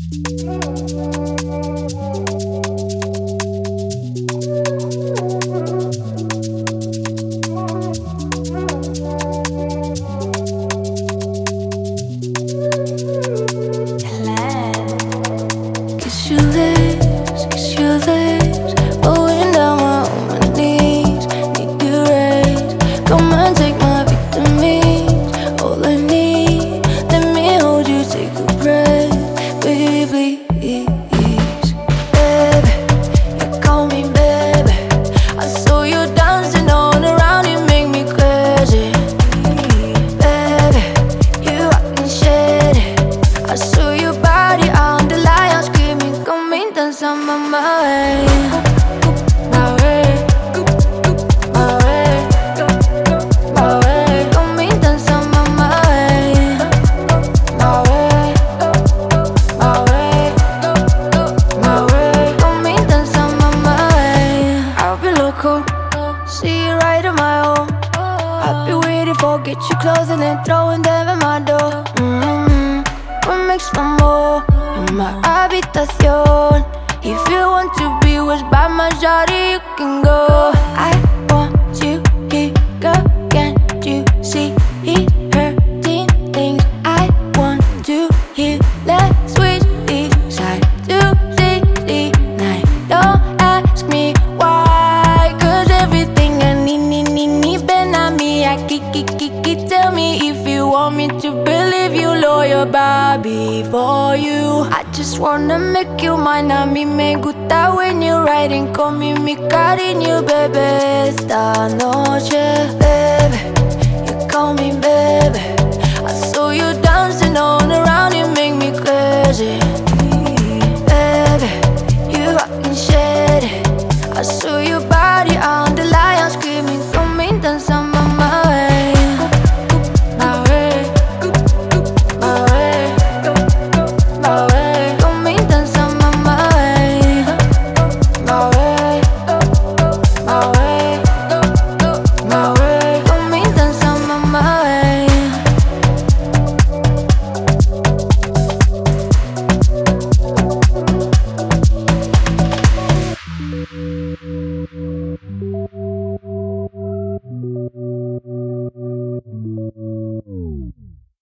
Kiss your lips, rolling down my knees. Need to raise, come and take my vitamins. All I need, let me hold you, take a breath, baby, please. Baby, you call me baby. I saw you dancing on around, it make me crazy. Baby, you rockin' shady. I saw your body on the line, screaming, come and dance on my way. My way, my way, my way. Come and dance on my way. My way, my way, my way. Come and dance on my way. I'll be local, see you right on my own. I'll be waiting for, get you close and then throwing them at my door. What makes my more in my habitación? If you want to be with by my shawty, you can go. I want you here, girl, can't you see? He's hurting things I want to hear. Let's switch the side to city night. Don't ask me why, cause everything I need, been on me. I kiki, tell me if you want me to believe you, loyal Bobby for you. I just wanna make you mine. A mí me gusta when you're riding con mi cariño, bebé. Esta noche, baby, you call me baby.